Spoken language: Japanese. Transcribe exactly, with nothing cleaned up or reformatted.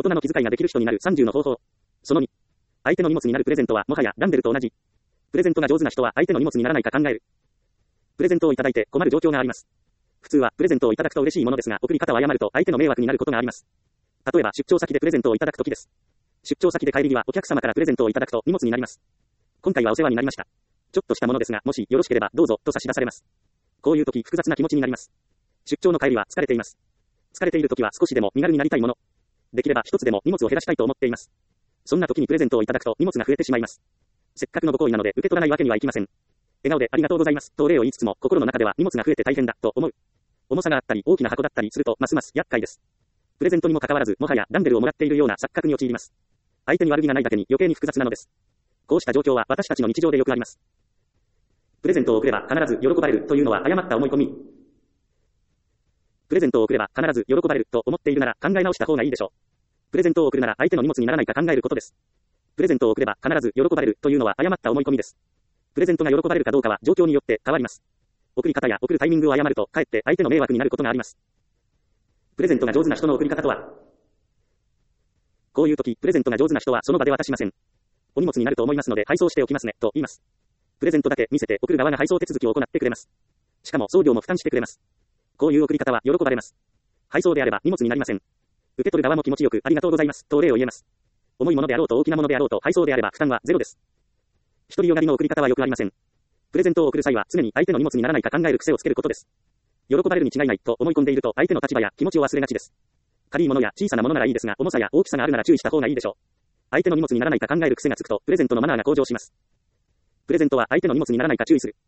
人の気遣いができる人になるさんじゅうの方法。そのに。相手の荷物になるプレゼントはもはやランデルと同じ。プレゼントが上手な人は相手の荷物にならないか考える。プレゼントをいただいて困る状況があります。普通はプレゼントをいただくと嬉しいものですが、送り方を誤ると相手の迷惑になることがあります。例えば出張先でプレゼントをいただくときです。出張先で帰り際お客様からプレゼントをいただくと荷物になります。今回はお世話になりました。ちょっとしたものですが、もしよろしければどうぞと差し出されます。こういう時複雑な気持ちになります。出張の帰りは疲れています。疲れている時は少しでも身軽になりたいもの。できれば一つでも荷物を減らしたいと思っています。そんな時にプレゼントをいただくと荷物が増えてしまいます。せっかくのご好意なので受け取らないわけにはいきません。笑顔でありがとうございますとお礼を言いつつも心の中では荷物が増えて大変だと思う。重さがあったり大きな箱だったりするとますます厄介です。プレゼントにもかかわらずもはやランデルをもらっているような錯覚に陥ります。相手に悪気がないだけに余計に複雑なのです。こうした状況は私たちの日常でよくあります。プレゼントを送れば必ず喜ばれるというのは誤った思い込み。プレゼントを送れば必ず喜ばれると思っているなら考え直した方がいいでしょう。プレゼントを送るなら相手の荷物にならないか考えることです。プレゼントを送れば必ず喜ばれるというのは誤った思い込みです。プレゼントが喜ばれるかどうかは状況によって変わります。送り方や送るタイミングを誤るとかえって相手の迷惑になることがあります。プレゼントが上手な人の送り方とは。こういう時、プレゼントが上手な人はその場で渡しません。お荷物になると思いますので配送しておきますねと言います。プレゼントだけ見せて送る側が配送手続きを行ってくれます。しかも送料も負担してくれます。こういう送り方は喜ばれます。配送であれば荷物になりません。受け取る側も気持ちよくありがとうございますとお礼を言えます。重いものであろうと大きなものであろうと配送であれば負担はゼロです。独りよがりの送り方はよくありません。プレゼントを送る際は常に相手の荷物にならないか考える癖をつけることです。喜ばれるに違いないと思い込んでいると相手の立場や気持ちを忘れがちです。軽いものや小さなものならいいですが重さや大きさがあるなら注意した方がいいでしょう。相手の荷物にならないか考える癖がつくとプレゼントのマナーが向上します。プレゼントは相手の荷物にならないか注意する。